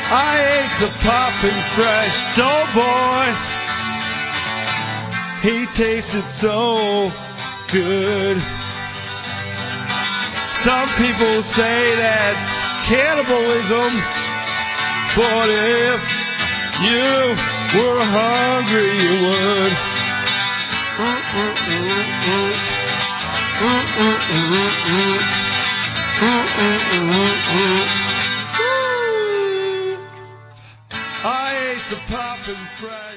I ate the poppin' fresh Doughboy. He tasted so good. Some people say that's cannibalism, but if you were hungry, you would. I ate the poppin' fresh.